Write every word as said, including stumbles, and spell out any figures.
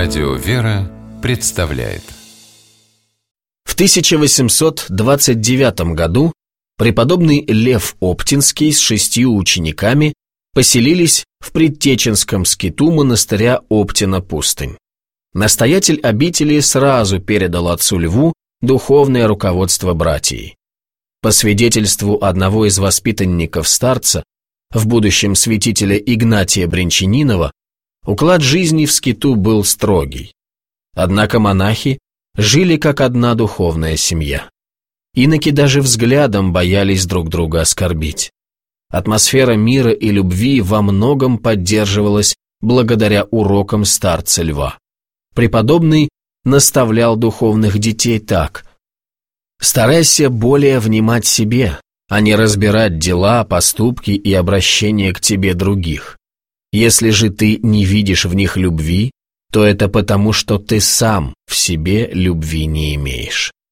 Радио «Вера» представляет. В тысяча восемьсот двадцать девятом году преподобный Лев Оптинский с шестью учениками поселились в предтеченском скиту монастыря Оптина-Пустынь. Настоятель обители сразу передал отцу Льву духовное руководство братьей. По свидетельству одного из воспитанников старца, в будущем святителя Игнатия Брянчанинова, уклад жизни в скиту был строгий. Однако монахи жили как одна духовная семья. Иноки даже взглядом боялись друг друга оскорбить. Атмосфера мира и любви во многом поддерживалась благодаря урокам старца Льва. Преподобный наставлял духовных детей так: «Старайся более внимать себе, а не разбирать дела, поступки и обращения к тебе других. Если же ты не видишь в них любви, то это потому, что ты сам в себе любви не имеешь».